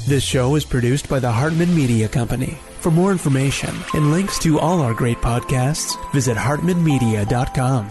This show is produced by the Hartman Media Company. For more information and links to all our great podcasts, visit hartmanmedia.com.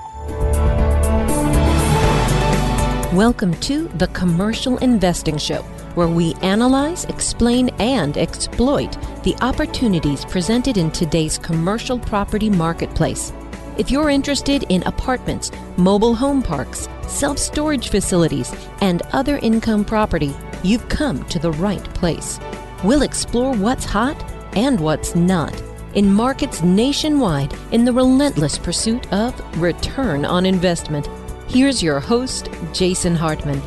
Welcome to The Commercial Investing Show, where we analyze, explain, and exploit the opportunities presented in today's commercial property marketplace. If you're interested in apartments, mobile home parks, self-storage facilities, and other income property, you've come to the right place. We'll explore what's hot and what's not in markets nationwide in the relentless pursuit of return on investment. Here's your host, Jason Hartman.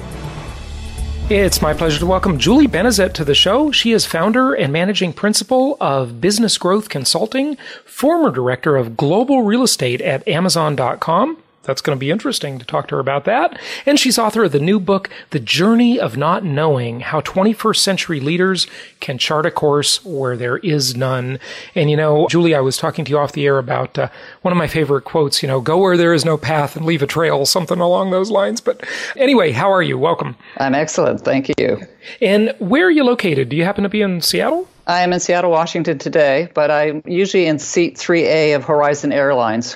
It's my pleasure to welcome Julie Benezet to the show. She is founder and managing principal of Business Growth Consulting, former director of global real estate at Amazon.com. That's going to be interesting to talk to her about that. And she's author of the new book, The Journey of Not Knowing, How 21st Century Leaders Can Chart a Course Where There Is None. And, you know, Julie, I was talking to you off the air about one of my favorite quotes, go where there is no path and leave a trail, something along those lines. But anyway, how are you? Welcome. I'm excellent. Thank you. And where are you located? Do you happen to be in Seattle? I am in Seattle, Washington today, but I'm usually in seat 3A of Horizon Airlines.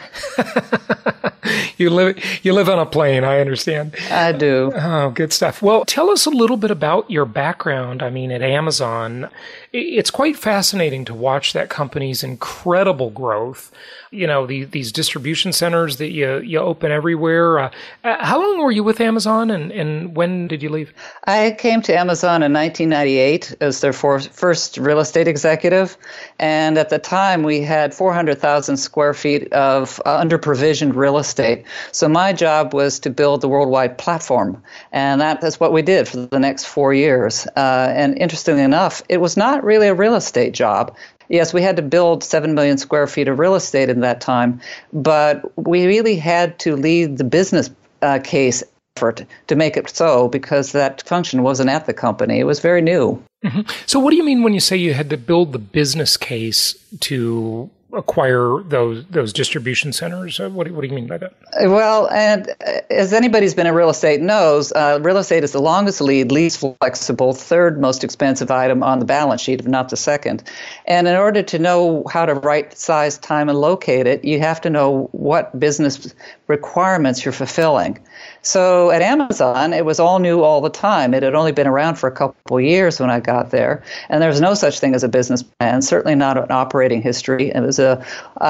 You live on a plane, I understand. I do. Oh, good stuff. Well, tell us a little bit about your background. I mean, at Amazon, it's quite fascinating to watch that company's incredible growth. These distribution centers that you open everywhere. How long were you with Amazon, and when did you leave? I came to Amazon in 1998 as their first real estate executive, and at the time we had 400,000 square feet of under-provisioned real estate. So my job was to build the worldwide platform, and that's what we did for the next 4 years. And interestingly enough, it was not really a real estate job. Yes, we had to build 7 million square feet of real estate in that time, but we really had to lead the business case effort to make it so, because that function wasn't at the company. It was very new. Mm-hmm. So what do you mean when you say you had to build the business case to acquire those distribution centers? What do you mean by that? Well, and as anybody's been in real estate knows, real estate is the longest lead, least flexible, third most expensive item on the balance sheet, if not the second. And in order to know how to right size, time, and locate it, you have to know what business requirements you're fulfilling. So at Amazon, it was all new all the time. It had only been around for a couple of years when I got there, and there was no such thing as a business plan, certainly not an operating history. It was a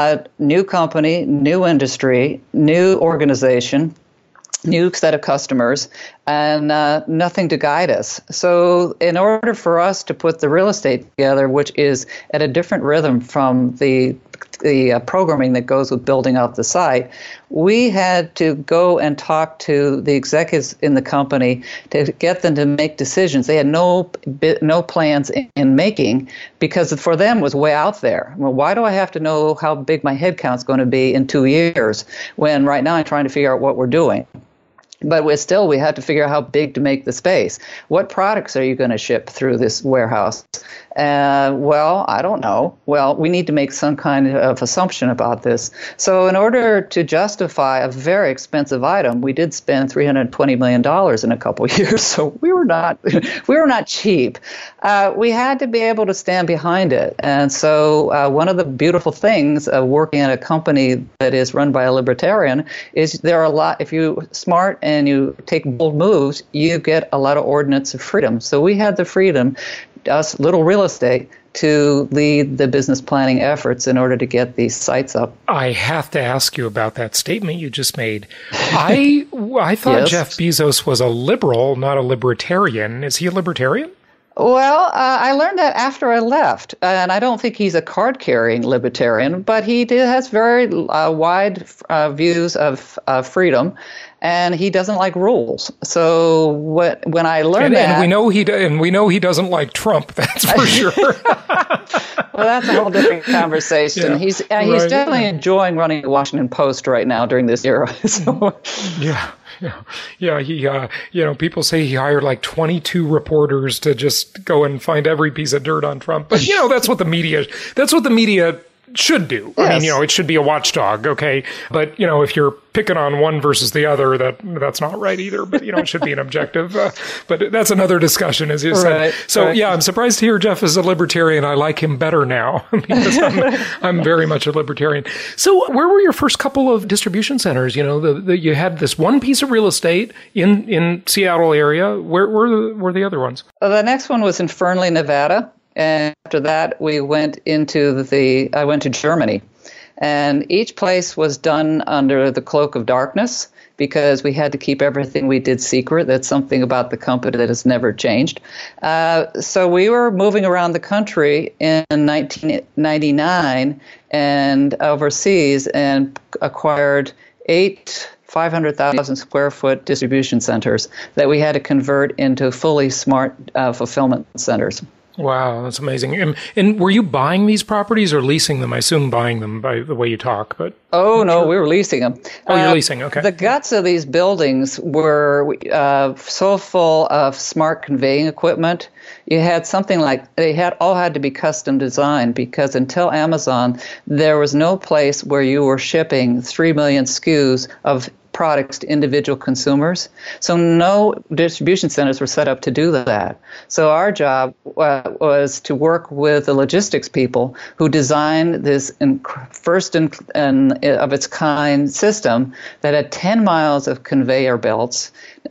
new company, new industry, new organization, new set of customers, and nothing to guide us. So in order for us to put the real estate together, which is at a different rhythm from the programming that goes with building out the site, we had to go and talk to the executives in the company to get them to make decisions. They had no plans in making, because for them it was way out there. Well, why do I have to know how big my headcount's going to be in 2 years when right now I'm trying to figure out what we're doing? But we had to figure out how big to make the space. What products are you going to ship through this warehouse? Well, I don't know. Well, we need to make some kind of assumption about this. So in order to justify a very expensive item, we did spend $320 million in a couple of years. So we were not cheap. We had to be able to stand behind it. And so one of the beautiful things of working at a company that is run by a libertarian is there are a lot, if you're smart and you take bold moves, you get a lot of ordinance of freedom. So we had the freedom, us little real estate, to lead the business planning efforts in order to get these sites up. I have to ask you about that statement you just made. I thought Yes. Jeff Bezos was a liberal, not a libertarian. Is he a libertarian? Well, I learned that after I left, and I don't think he's a card-carrying libertarian, but he has very wide views of freedom, and he doesn't like rules. So when I learned that, and we know he doesn't like Trump. That's for sure. Well, that's a whole different conversation. Yeah, He's right. definitely enjoying running the Washington Post right now during this era. So. Yeah. He, people say he hired like 22 reporters to just go and find every piece of dirt on Trump. But that's what the media should do. Yes. I mean, it should be a watchdog, okay? But, if you're picking on one versus the other, that's not right either. But, it should be an objective. But that's another discussion, as you said. So, yeah, I'm surprised to hear Jeff is a libertarian. I like him better now because I'm very much a libertarian. So where were your first couple of distribution centers? You had this one piece of real estate in Seattle area. Where were the other ones? The next one was in Fernley, Nevada. And after that, I went to Germany. And each place was done under the cloak of darkness because we had to keep everything we did secret. That's something about the company that has never changed. So we were moving around the country in 1999 and overseas and acquired 8 500,000 square foot distribution centers that we had to convert into fully smart fulfillment centers. Wow, that's amazing. And were you buying these properties or leasing them? I assume buying them by the way you talk, but... Oh, no, we were leasing them. Oh, you're leasing, okay. The guts of these buildings were so full of smart conveying equipment. You had something like, all had to be custom designed because until Amazon, there was no place where you were shipping 3 million SKUs of products to individual consumers. So no distribution centers were set up to do that. So our job was to work with the logistics people who designed this first of its kind system that had 10 miles of conveyor belts,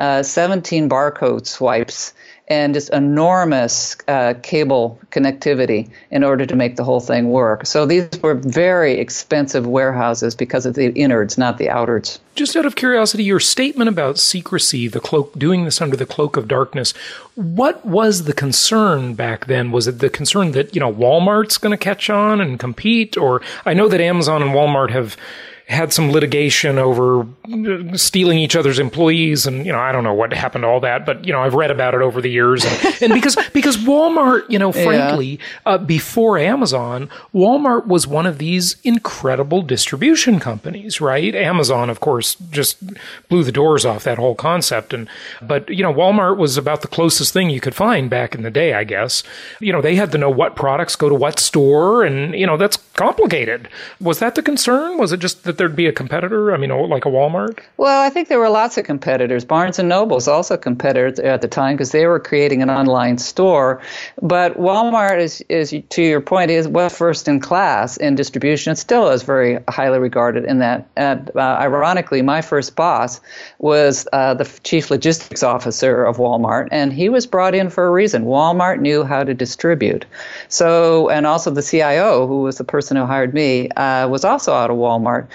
17 barcode swipes, and just enormous cable connectivity in order to make the whole thing work. So these were very expensive warehouses because of the innards, not the outwards. Just out of curiosity, your statement about secrecy, doing this under the cloak of darkness, what was the concern back then? Was it the concern that, Walmart's going to catch on and compete? Or I know that Amazon and Walmart have had some litigation over stealing each other's employees, and I don't know what happened to all that, but I've read about it over the years, and because Walmart, frankly, before Amazon, Walmart was one of these incredible distribution companies, right? Amazon, of course, just blew the doors off that whole concept, but Walmart was about the closest thing you could find back in the day, I guess. They had to know what products go to what store, and that's complicated. Was that the concern? Was it just that there'd be a competitor? I mean, like a Walmart? Well, I think there were lots of competitors. Barnes & Noble was also a competitor at the time because they were creating an online store. But Walmart, is to your point, was first in class in distribution. It still is very highly regarded in that. Ironically, my first boss was the chief logistics officer of Walmart, and he was brought in for a reason. Walmart knew how to distribute. So, and also the CIO, who was the person who hired me, was also out of Walmart.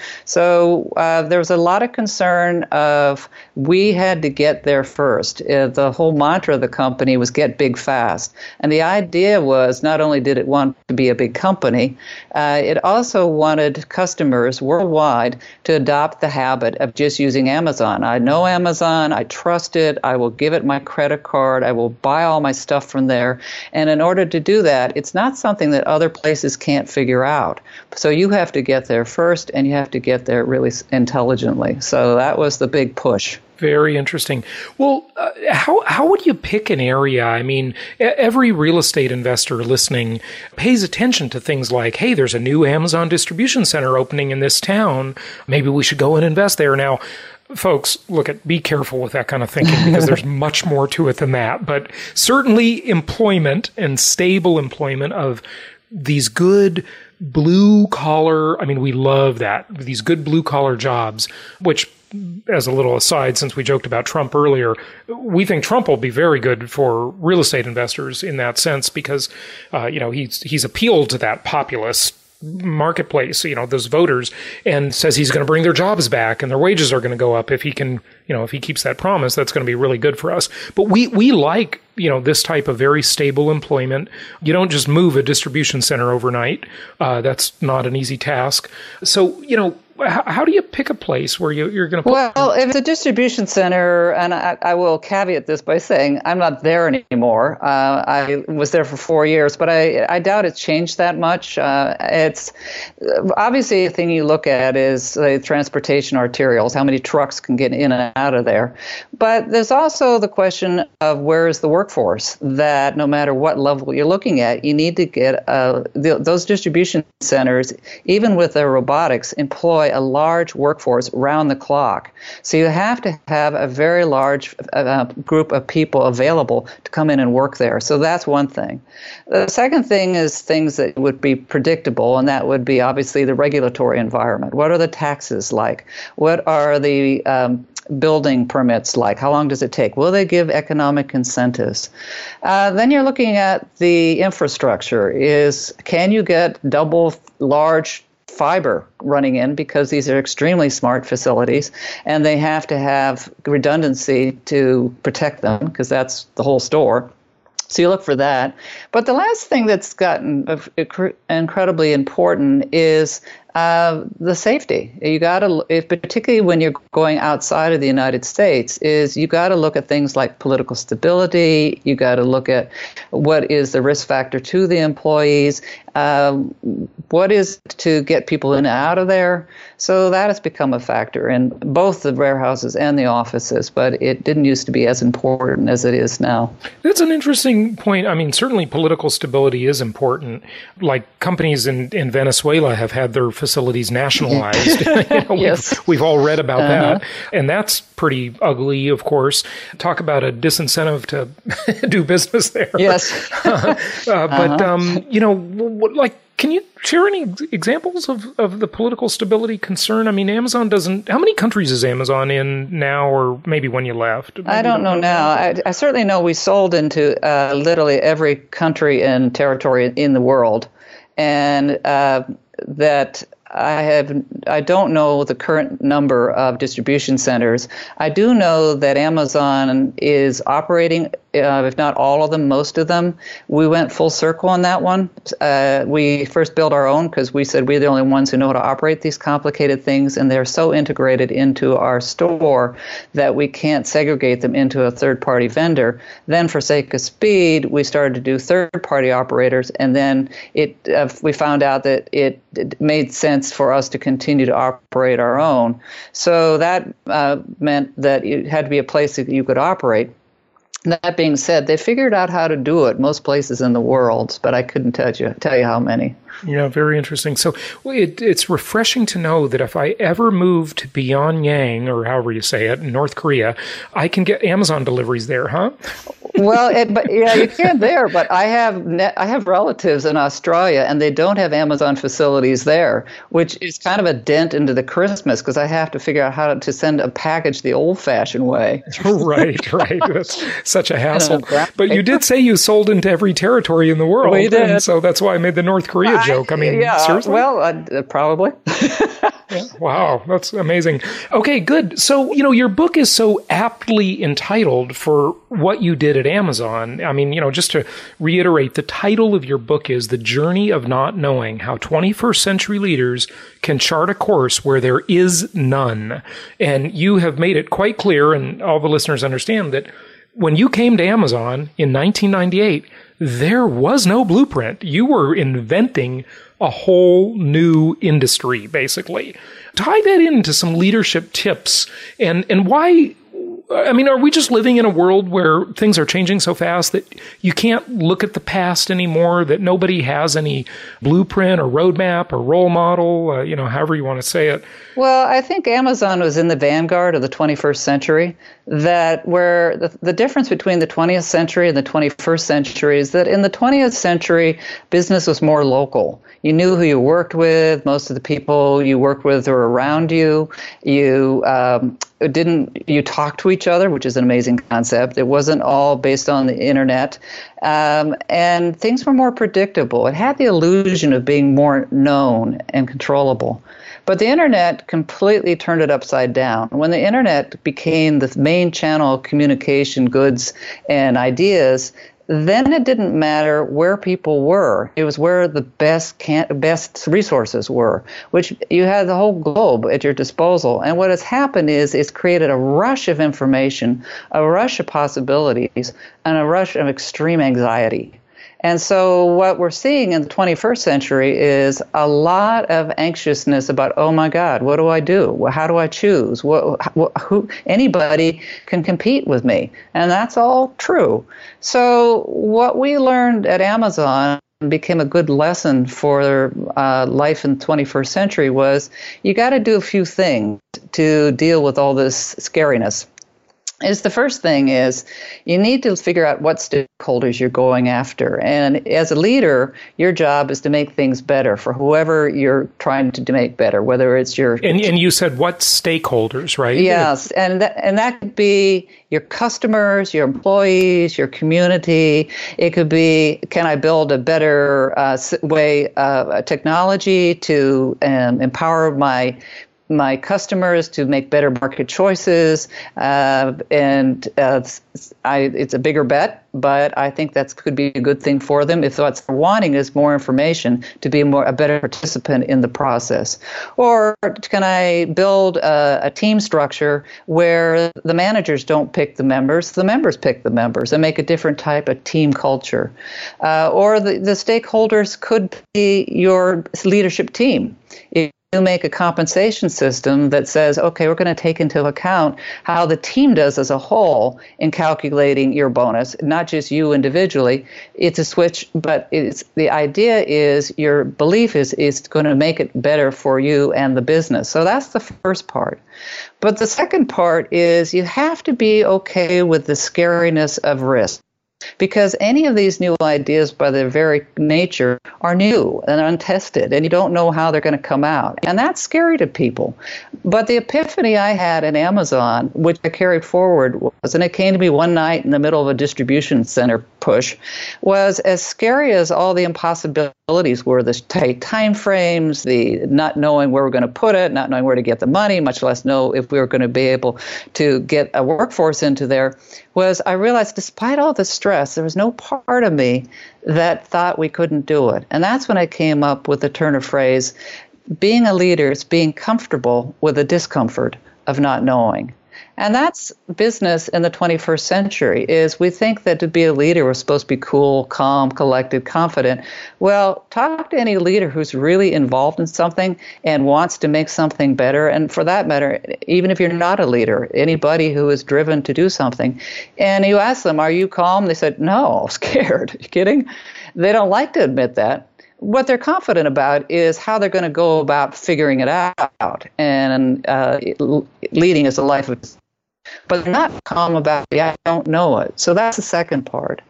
So there was a lot of concern of we had to get there first. The whole mantra of the company was get big fast. And the idea was not only did it want to be a big company, it also wanted customers worldwide to adopt the habit of just using Amazon. I know Amazon, I trust it, I will give it my credit card, I will buy all my stuff from there. And in order to do that, it's not something that other places can't figure out. So you have to get there first, and you have to get there really intelligently. So that was the big push. Very interesting. Well, how would you pick an area? I mean, every real estate investor listening pays attention to things like, hey, there's a new Amazon distribution center opening in this town. Maybe we should go and invest there. Now, folks, be careful with that kind of thinking because there's much more to it than that. But certainly employment and stable employment of these good blue collar, we love that, these good blue collar jobs, which, as a little aside, since we joked about Trump earlier, we think Trump will be very good for real estate investors in that sense because, he's appealed to that populist marketplace, those voters, and says he's going to bring their jobs back and their wages are going to go up if he can, if he keeps that promise. That's going to be really good for us. But we like, this type of very stable employment. You don't just move a distribution center overnight. That's not an easy task. So, how do you pick a place where you're going to put... Well, if it's a distribution center, and I will caveat this by saying I'm not there anymore. I was there for 4 years, but I doubt it's changed that much. It's obviously a thing you look at is transportation arterials, how many trucks can get in and out of there. But there's also the question of where is the workforce, that no matter what level you're looking at, you need to get those distribution centers, even with their robotics, employ a large workforce round the clock. So you have to have a very large group of people available to come in and work there. So that's one thing. The second thing is things that would be predictable, and that would be obviously the regulatory environment. What are the taxes like? What are the building permits like? How long does it take? Will they give economic incentives? Then you're looking at the infrastructure. Can you get double large fiber running in, because these are extremely smart facilities and they have to have redundancy to protect them, because that's the whole store. So you look for that. But the last thing that's gotten incredibly important is the safety. You got to, particularly when you're going outside of the United States, is you got to look at things like political stability. You got to look at what is the risk factor to the employees, what is to get people in and out of there. So that has become a factor in both the warehouses and the offices, but it didn't used to be as important as it is now. That's an interesting point. I mean, certainly political stability is important. Like companies in Venezuela have had their facilities nationalized. Yes. We've all read about that. And that's pretty ugly, of course. Talk about a disincentive to do business there. Yes. But can you share any examples of the political stability concern? I mean, Amazon doesn't... How many countries is Amazon in now, or maybe when you left? Maybe I don't know now. I certainly know we sold into literally every country and territory in the world. And that I don't know the current number of distribution centers. I do know that Amazon is operating, if not all of them, most of them. We went full circle on that one. We first built our own because we said we're the only ones who know how to operate these complicated things, and they're so integrated into our store that we can't segregate them into a third-party vendor. Then, for sake of speed, we started to do third-party operators, and then we found out that it made sense for us to continue to operate our own. So that meant that it had to be a place that you could operate. That being said, they figured out how to do it most places in the world, but I couldn't tell you how many. Yeah, very interesting. So it's refreshing to know that if I ever move to Pyongyang, or however you say it, in North Korea, I can get Amazon deliveries there, huh? Well, you can there, but I have relatives in Australia, and they don't have Amazon facilities there, which is kind of a dent into the Christmas, because I have to figure out how to send a package the old-fashioned way. Right. That's such a hassle. But you did say you sold into every territory in the world. We did. And so that's why I made the North Korea joke. I mean, seriously? Well, probably. Yeah. Wow, that's amazing. Okay, good. So, your book is so aptly entitled for what you did at Amazon. I mean, just to reiterate, the title of your book is The Journey of Not Knowing: How 21st Century Leaders Can Chart a Course Where There Is None. And you have made it quite clear, and all the listeners understand, that when you came to Amazon in 1998, there was no blueprint. You were inventing a whole new industry, basically. Tie that into some leadership tips and why. I mean, are we just living in a world where things are changing so fast that you can't look at the past anymore, that nobody has any blueprint or roadmap or role model, however you want to say it? Well, I think Amazon was in the vanguard of the 21st century, that where the difference between the 20th century and the 21st century is that in the 20th century, business was more local. You knew who you worked with. Most of the people you worked with were around you. You talked to each other, which is an amazing concept. It wasn't all based on the internet. And things were more predictable. It had the illusion of being more known and controllable. But the internet completely turned it upside down. When the internet became the main channel of communication, goods, and ideas, then it didn't matter where people were. It was where the best resources were, which you had the whole globe at your disposal. And what has happened is it's created a rush of information, a rush of possibilities, and a rush of extreme anxiety. And so what we're seeing in the 21st century is a lot of anxiousness about, oh my God, what do I do? How do I choose? Who? Anybody can compete with me. And that's all true. So what we learned at Amazon became a good lesson for life in the 21st century was you got to do a few things to deal with all this scariness. The first thing is you need to figure out what stakeholders you're going after. And as a leader, your job is to make things better for whoever you're trying to make better, whether it's your... And you said what stakeholders, right? Yes, and that could be your customers, your employees, your community. It could be, can I build a better way of technology to empower my customers to make better market choices, it's a bigger bet, but I think that could be a good thing for them if what they're wanting is more information to be a better participant in the process. Or can I build a team structure where the managers don't pick the members pick the members, and make a different type of team culture. Or the stakeholders could be your leadership team. You make a compensation system that says, okay, we're going to take into account how the team does as a whole in calculating your bonus, not just you individually. It's a switch, but the idea is your belief is going to make it better for you and the business. So that's the first part. But the second part is you have to be okay with the scariness of risk. Because any of these new ideas by their very nature are new and untested, and you don't know how they're going to come out. And that's scary to people. But the epiphany I had in Amazon, which I carried forward, and it came to me one night in the middle of a distribution center push, was as scary as all the impossibilities were, the tight time frames, the not knowing where we're going to put it, not knowing where to get the money, much less know if we were going to be able to get a workforce into there, was I realized despite all the stress, there was no part of me that thought we couldn't do it. And that's when I came up with the turn of phrase, being a leader is being comfortable with the discomfort of not knowing. And that's business in the 21st century, is we think that to be a leader, we're supposed to be cool, calm, collected, confident. Well, talk to any leader who's really involved in something and wants to make something better. And for that matter, even if you're not a leader, anybody who is driven to do something. And you ask them, are you calm? They said, no, scared. Are you kidding? They don't like to admit that. What they're confident about is how they're going to go about figuring it out and leading as a life of... But they're not calm about it. I don't know it. So that's the second part.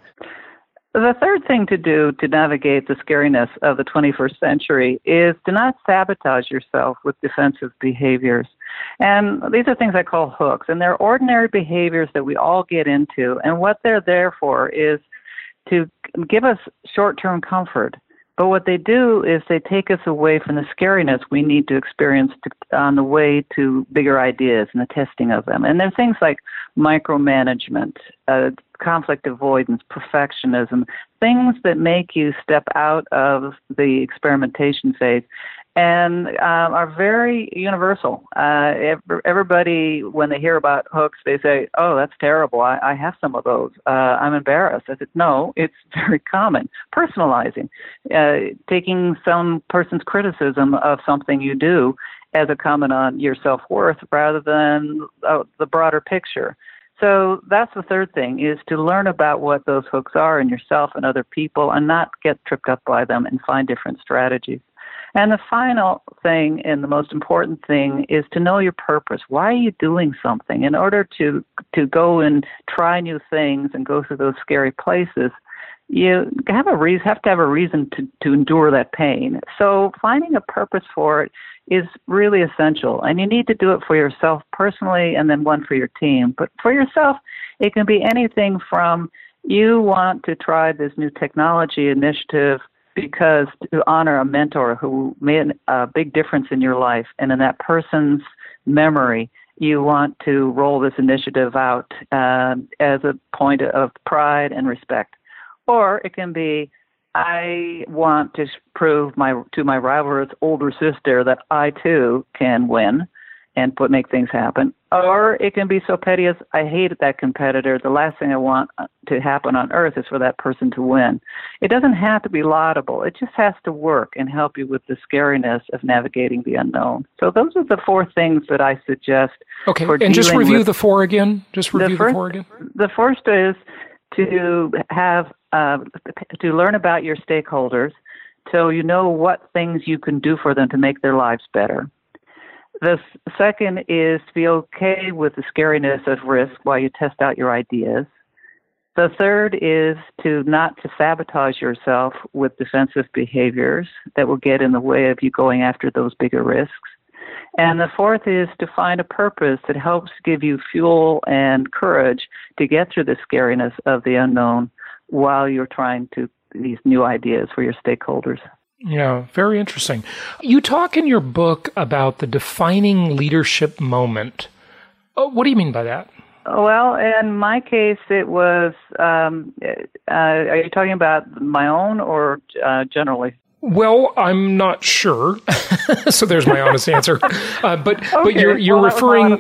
The third thing to do to navigate the scariness of the 21st century is to not sabotage yourself with defensive behaviors. And these are things I call hooks. And they're ordinary behaviors that we all get into. And what they're there for is to give us short-term comfort. But what they do is they take us away from the scariness we need to experience on the way to bigger ideas and the testing of them. And there are things like micromanagement, conflict avoidance, perfectionism, things that make you step out of the experimentation phase and are very universal. Everybody, when they hear about hooks, they say, oh, that's terrible. I have some of those. I'm embarrassed. I said, no, it's very common. Personalizing, taking some person's criticism of something you do as a comment on your self-worth rather than the broader picture. So that's the third thing, is to learn about what those hooks are in yourself and other people and not get tripped up by them and find different strategies. And the final thing and the most important thing is to know your purpose. Why are you doing something? In order to go and try new things and go through those scary places, you have to have a reason to endure that pain. So finding a purpose for it is really essential. And you need to do it for yourself personally and then one for your team. But for yourself, it can be anything from you want to try this new technology initiative because to honor a mentor who made a big difference in your life, and in that person's memory, you want to roll this initiative out as a point of pride and respect. Or it can be, I want to prove to my rival's older sister that I too can win and make things happen. Or it can be so petty as, I hate that competitor. The last thing I want to happen on earth is for that person to win. It doesn't have to be laudable. It just has to work and help you with the scariness of navigating the unknown. So those are the 4 things that I suggest. Okay, and just review the 4 again. The first is to have to learn about your stakeholders so you know what things you can do for them to make their lives better. The second is to be okay with the scariness of risk while you test out your ideas. The third is not to sabotage yourself with defensive behaviors that will get in the way of you going after those bigger risks. And the fourth is to find a purpose that helps give you fuel and courage to get through the scariness of the unknown while you're trying these new ideas for your stakeholders. Yeah, very interesting. You talk in your book about the defining leadership moment. What do you mean by that? Well, in my case, it was, are you talking about my own or generally? Well, I'm not sure. So there's my honest answer. But you're referring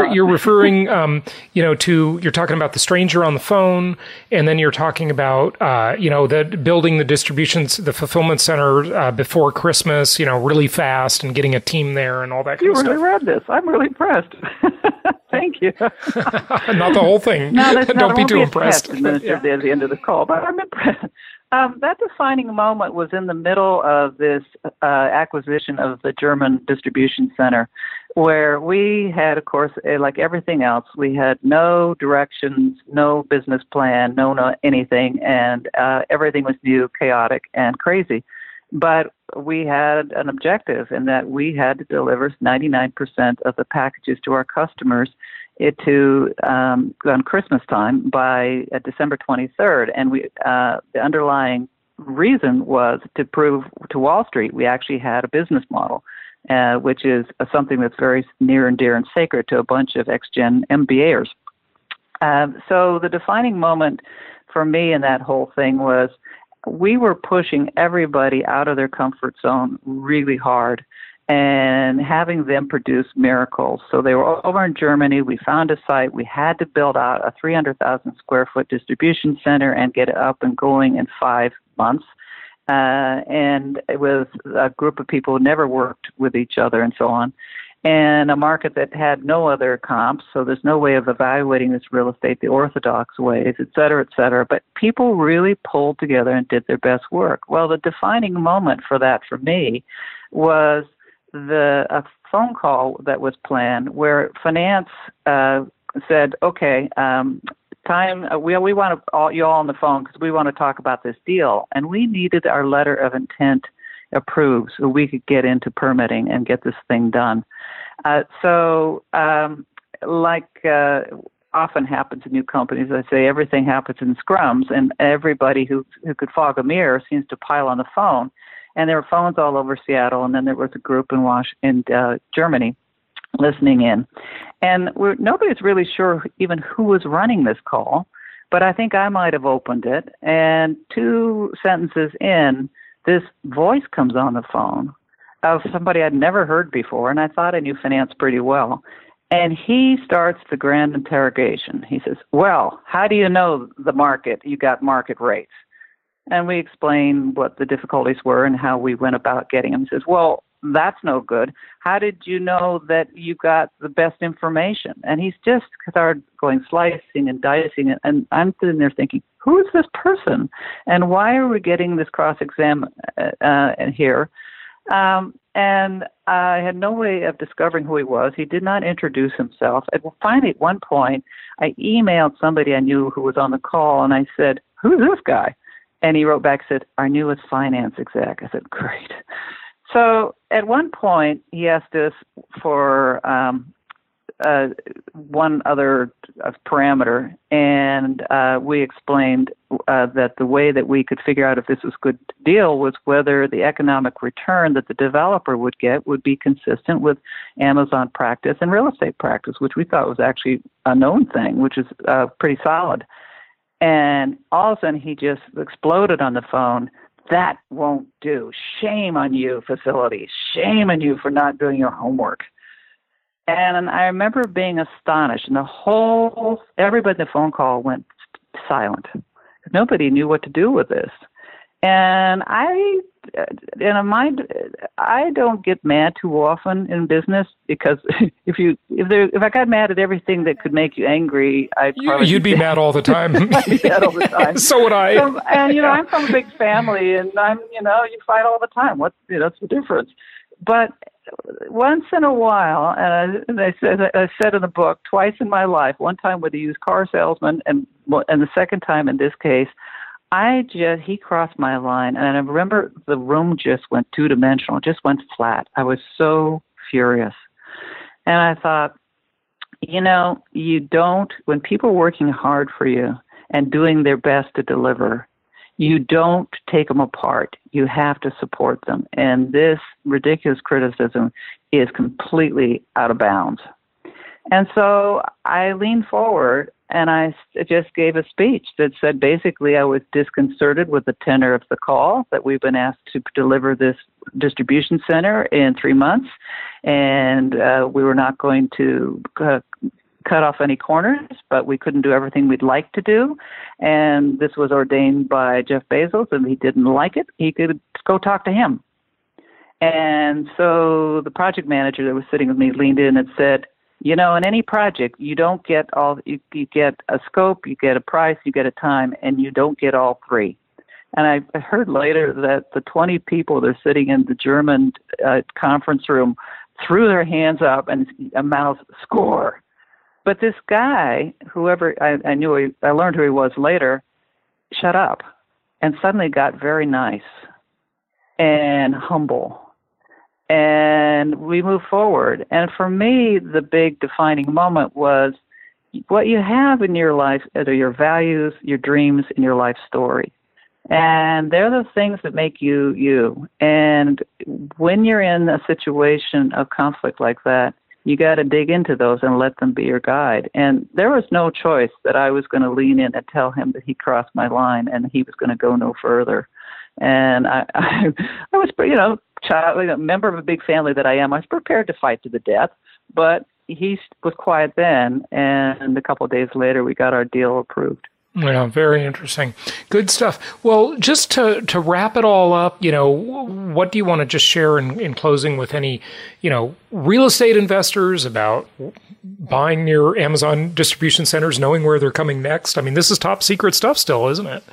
you're talking about the stranger on the phone, and then you're talking about the building the fulfillment center before Christmas, really fast, and getting a team there and all that kind of stuff. You really read this. I'm really impressed. Thank you. Not the whole thing. No, don't be too impressed. At the end of the call, but I'm impressed. That defining moment was in the middle of this acquisition of the German distribution center, where we had, of course, like everything else, we had no directions, no business plan, no anything, and everything was new, chaotic, and crazy. But we had an objective in that we had to deliver 99% of the packages to our customers on Christmas time by December 23rd. And the underlying reason was to prove to Wall Street we actually had a business model, which is something that's very near and dear and sacred to a bunch of ex-gen MBAers. So the defining moment for me in that whole thing was we were pushing everybody out of their comfort zone really hard and having them produce miracles. So they were over in Germany. We found a site. We had to build out a 300,000 square foot distribution center and get it up and going in 5 months. And it was a group of people who never worked with each other and so on. And a market that had no other comps, so there's no way of evaluating this real estate the orthodox ways, et cetera, et cetera. But people really pulled together and did their best work. Well, the defining moment for that for me was a phone call that was planned where finance said, okay, we want you all on the phone because we want to talk about this deal. And we needed our letter of intent approved so we could get into permitting and get this thing done. Often happens in new companies, I say everything happens in scrums, and everybody who could fog a mirror seems to pile on the phone. And there were phones all over Seattle, and then there was a group in Germany listening in. And nobody's really sure even who was running this call, but I think I might have opened it. And 2 sentences in, this voice comes on the phone of somebody I'd never heard before, and I thought I knew finance pretty well. And he starts the grand interrogation. He says, well, how do you know the market? You got market rates. And we explain what the difficulties were and how we went about getting them. He says, well, that's no good. How did you know that you got the best information? And he's just started going slicing and dicing it. And I'm sitting there thinking, who is this person? And why are we getting this cross-exam here? And I had no way of discovering who he was. He did not introduce himself. And finally, at one point, I emailed somebody I knew who was on the call, and I said, who's this guy? And he wrote back, said, our newest finance exec. I said, great. So at one point, he asked us for one other parameter, and we explained that the way that we could figure out if this was a good deal was whether the economic return that the developer would get would be consistent with Amazon practice and real estate practice, which we thought was actually a known thing, which is pretty solid. And all of a sudden, he just exploded on the phone. That won't do. Shame on you, facilities. Shame on you for not doing your homework. And I remember being astonished, and everybody in the phone call went silent. Nobody knew what to do with this. And I don't get mad too often in business, because if I got mad at everything that could make you angry, you'd be mad all the time. I'd be mad all the time. So would I. And I'm from a big family, and you fight all the time. What's the difference? But once in a while, and I said in the book, twice in my life, one time with a used car salesman, and the second time in this case, he crossed my line, and I remember the room just went two-dimensional, just went flat. I was so furious. And I thought, when people are working hard for you and doing their best to deliver, you don't take them apart. You have to support them. And this ridiculous criticism is completely out of bounds. And so I leaned forward and I just gave a speech that said basically I was disconcerted with the tenor of the call, that we've been asked to deliver this distribution center in 3 months, and we were not going to cut off any corners, but we couldn't do everything we'd like to do. And this was ordained by Jeff Bezos, and he didn't like it. He could go talk to him. And so the project manager that was sitting with me leaned in and said, in any project, you don't get you get a scope, you get a price, you get a time, and you don't get all three. And I heard later that the 20 people that are sitting in the German conference room threw their hands up and a mouth score. But this guy, whoever I learned who he was later, shut up and suddenly got very nice and humble. And we moved forward. And for me, the big defining moment was what you have in your life are your values, your dreams, and your life story. And they're the things that make you you. And when you're in a situation of conflict like that, you got to dig into those and let them be your guide. And there was no choice that I was going to lean in and tell him that he crossed my line and he was going to go no further. And I was, a member of a big family that I am, I was prepared to fight to the death, but he was quiet then, and a couple of days later, we got our deal approved. Yeah, very interesting. Good stuff. Well, just to wrap it all up, what do you want to just share in closing with any, real estate investors about buying near Amazon distribution centers, knowing where they're coming next? I mean, this is top secret stuff still, isn't it?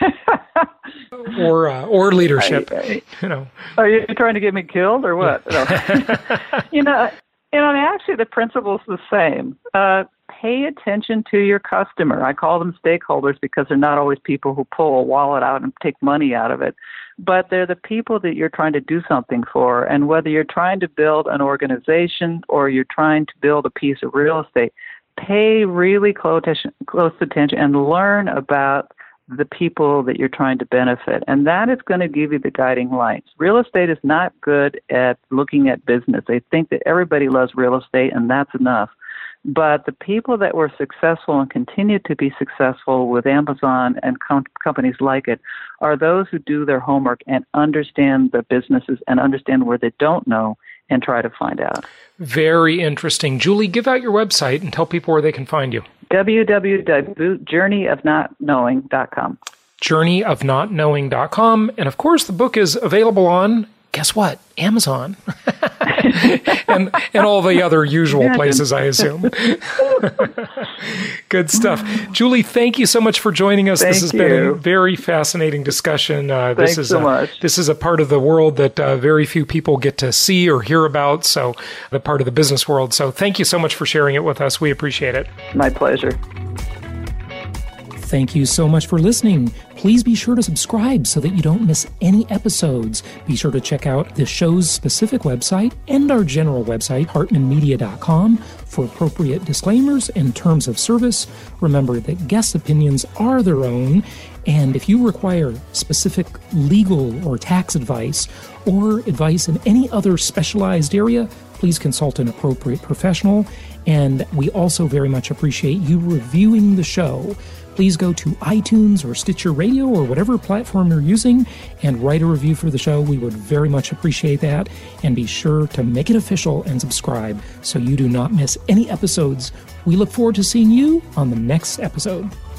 Or leadership, Are you trying to get me killed or what? No. Actually the principle's the same. Pay attention to your customer. I call them stakeholders because they're not always people who pull a wallet out and take money out of it, but they're the people that you're trying to do something for. And whether you're trying to build an organization or you're trying to build a piece of real estate, pay really close attention and learn about the people that you're trying to benefit. And that is going to give you the guiding lights. Real estate is not good at looking at business. They think that everybody loves real estate and that's enough. But the people that were successful and continue to be successful with Amazon and companies like it are those who do their homework and understand the businesses and understand where they don't know and try to find out. Very interesting. Julie, give out your website and tell people where they can find you. www.journeyofnotknowing.com. Journeyofnotknowing.com. And of course, the book is available on, guess what? Amazon. and all the other usual places, I assume. Good stuff. Julie, thank you so much for joining us. This has been a very fascinating discussion. Thanks so much. This is a part of the world that very few people get to see or hear about, so the part of the business world. So thank you so much for sharing it with us. We appreciate it. My pleasure. Thank you so much for listening. Please be sure to subscribe so that you don't miss any episodes. Be sure to check out the show's specific website and our general website, hartmanmedia.com, for appropriate disclaimers and terms of service. Remember that guest opinions are their own, and if you require specific legal or tax advice or advice in any other specialized area, please consult an appropriate professional. And we also very much appreciate you reviewing the show. Please go to iTunes or Stitcher Radio or whatever platform you're using and write a review for the show. We would very much appreciate that. And be sure to make it official and subscribe so you do not miss any episodes. We look forward to seeing you on the next episode.